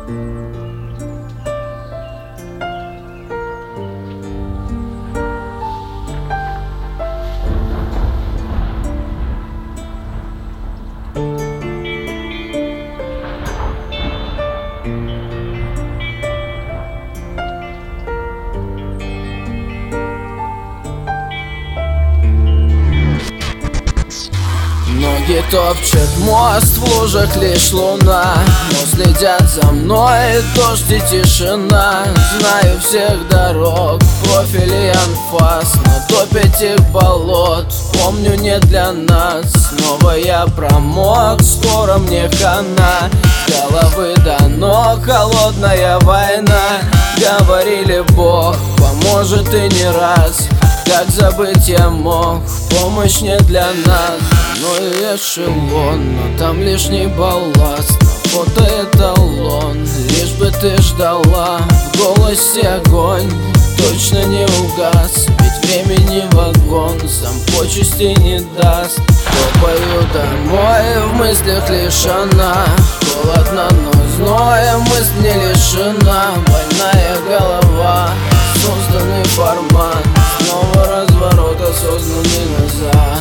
Ноги топчет мост, в лужах лишь луна, но следят за мной дождь и тишина. Знаю всех дорог, профиль и анфас, но топ этих болот, помню, не для нас. Снова я промок, скоро мне хана, с головы до ног холодная война. Говорили, Бог поможет и не раз, как забыть я мог, помощь не для нас. Ну и эшелон, но там лишний балласт, на фото эталон, лишь бы ты ждала. В голосе огонь точно не угас, ведь времени вагон сам почести не даст. Топаю домой, в мыслях лишь она, холодно, но зноя мысль не лишена. Больная голова, созданный формат, снова разворот, осознанный назад.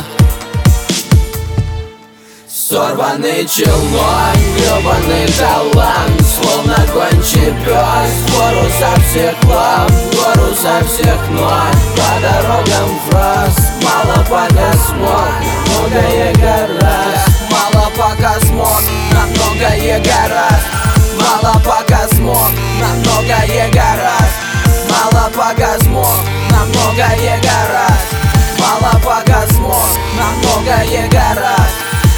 Сорванный челнок, гребаный талант, словно гончий пес, гору со всех лап, гору со всех ног. По дорогам фраз, мало пока смог, многое гораздо. Мало пока смог, на многое гораздо. Мало пока смог, на многое гораздо. Мало пока смог, на многое гораздо. Мало пока смог, на многое гораздо.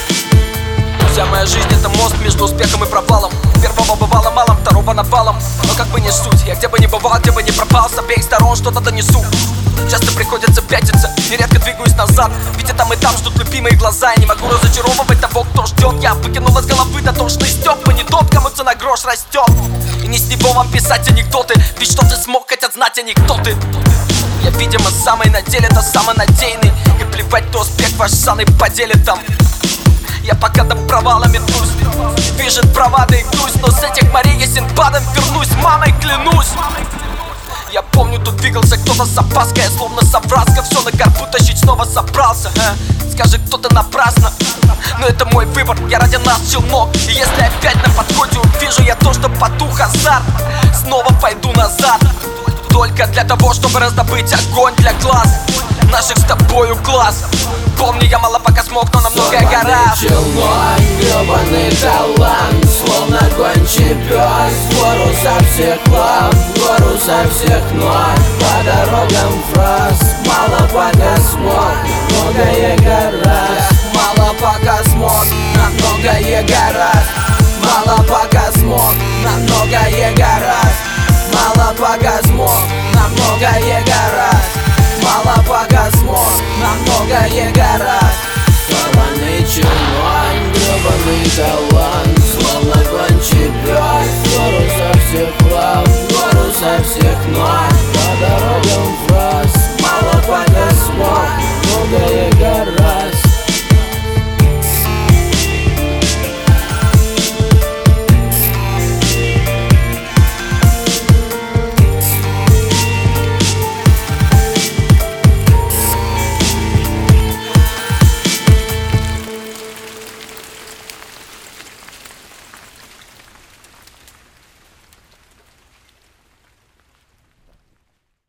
Вся моя жизнь — это мост между успехом и провалом. Первого бывало мало, второго навалом. Но как бы не суть, я где бы ни бывал, где бы ни пропал, с обеих сторон что-то донесу. Часто приходится пятиться, нередко двигаюсь назад, ведь и там ждут любимые глаза. Я не могу разочаровывать того, кто ждет. Я выкинул из головы дотошный стёб, и не тот, кому цена грош растет. И не с него вам писать анекдоты, ведь что ты смог, хотят знать они, кто ты. Я, видимо, самый на деле, это самонадеянный, и плевать, кто успех ваш саный поделит там. Я пока до провала метнусь, движет бравада и гнусь, но с этих морей я Синдбадом вернусь, мамой клянусь. Я помню, тут двигался кто-то с опаской, я словно совраска, все на горбу тащить снова собрался. Скажет кто-то напрасно, но это мой выбор, я ради нас челнок. И если опять на подходе увижу я то, что потух азарт, снова пойду назад, только для того, чтобы раздобыть огонь для глаз наших с тобою глаз. Помни, я мало пока смог, но на многое гораздо. Челнок, гребаный талант, словно гончий пес, гору со всех лап, гору со всех ног. По дорогам фраз, мало пока смог, многое гораздо. Мало пока смог, на многое гораздо. Мало пока смог, на многое гораздо. Мало пока смог, на многое гораздо. Мало пока смог, на многое гораздо. Сорванный челнок, гребаный талант.